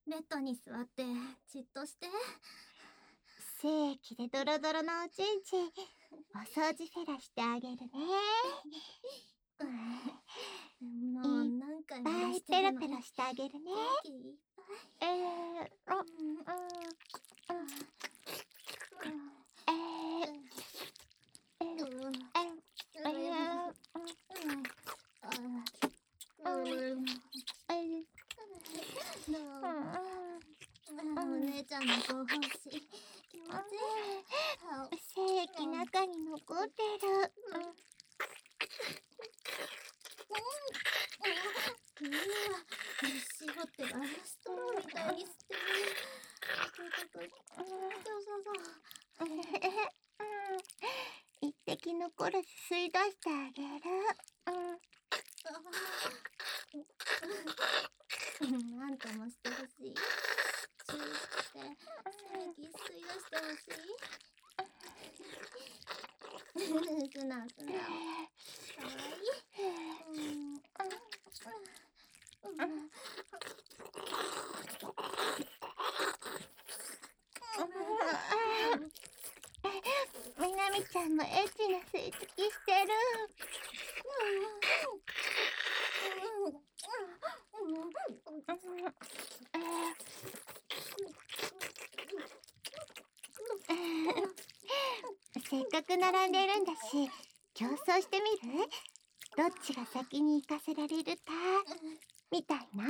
ベッドに座ってじっとして。 正気でドロドロのおちんちん、お掃除フェラしてあげるね。 もう何回も出してペるのにロペロしてあげるね。 元気いっぱい。お姉ちゃんの後方し気持ちいい。 正気中に残ってる。 絞ってるストローみたいに吸ってる。 一滴残らず吸い出してあげる。 あんたもしてほしい。チューして正気吸い出してほしい。素直。かわいい。 みなみちゃんもエッチな吸い付きしてる。せっかく並んでるんだし、競争してみる？どっちが先に行かせられるかみたいな。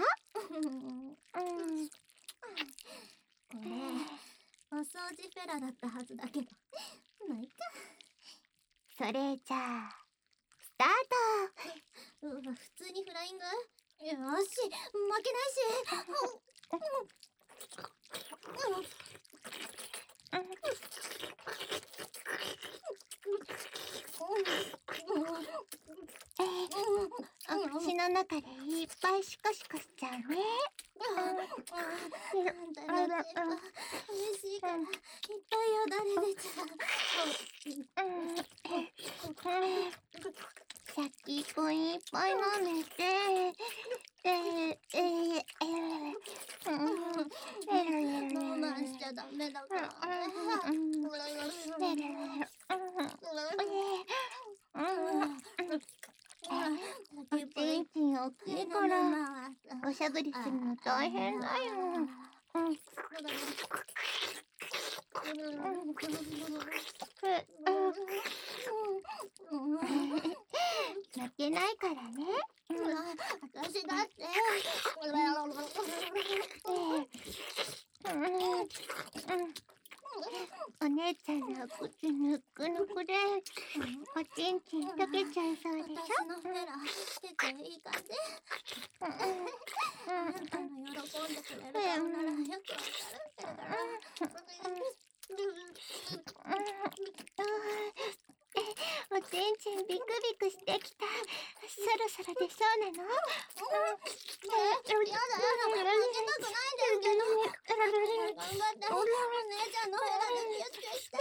これお掃除フェラだったはずだけど、まあいいか。 それじゃあスタート。 普通にフライング？よし、負けないし。 口の中でいっぱいシコシコしちゃうね。 嬉しいからいっぱいよだれ出ちゃう。 先っぽいっぱい飲めて、 我慢しちゃダメだからおちんちん大きいからおしゃぶりするの大変だよ。負けないからね。 私だって。 お姉ちゃんの口ぬっくぬくでおちんちん溶けちゃいそうでしょ。 私のフェラ結構いい感じ。あんたの喜んでくれる顔ならよくわかるんだから。 おちんちんビクビクしてきた。そろそろ出そうなの？ やだ、負けたくないんですけど。頑張って、お姉ちゃんのフェラでキュッキュして。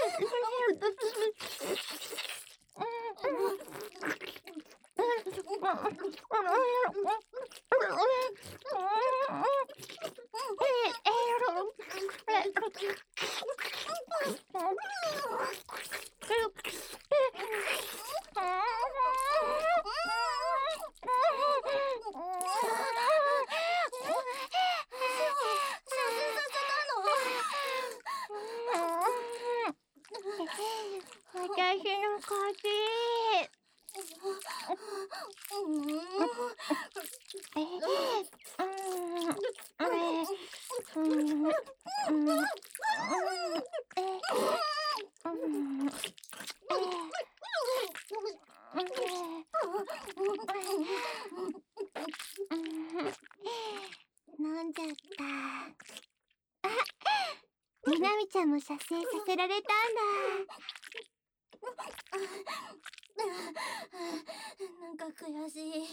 私の勝ち。飲んじゃった。みなみちゃんも射精させられたんだ。 なんか悔しい。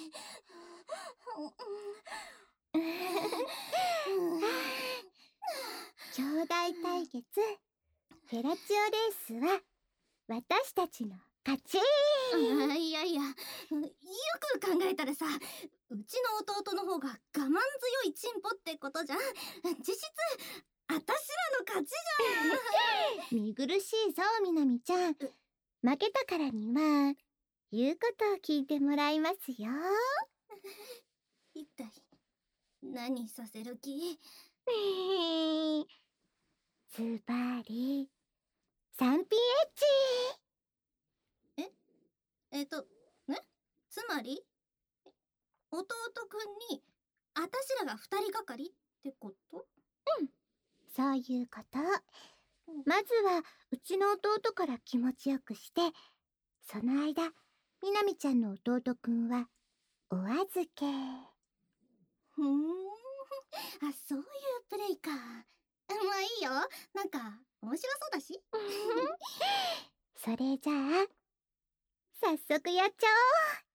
兄弟対決フェラチオレースは私たちの勝ち。 いやいや、よく考えたらさ、うちの弟の方が我慢強いチンポってことじゃん。実質あたしらの勝ちじ見苦しいぞ、みなみちゃん。負けたからには言うことを聞いてもらいますよ。 ゃん。一体何させる気？ ズバリ 3P エッチ。 つまり弟くんにあたしらが二人がかりってこと？ そういうこと。まずはうちの弟から気持ちよくして、その間みなみちゃんの弟くんはお預け。 ふーん、あ、そういうプレイか。まあいいよ。なんか面白そうだし。 それじゃあ早速やっちゃおう。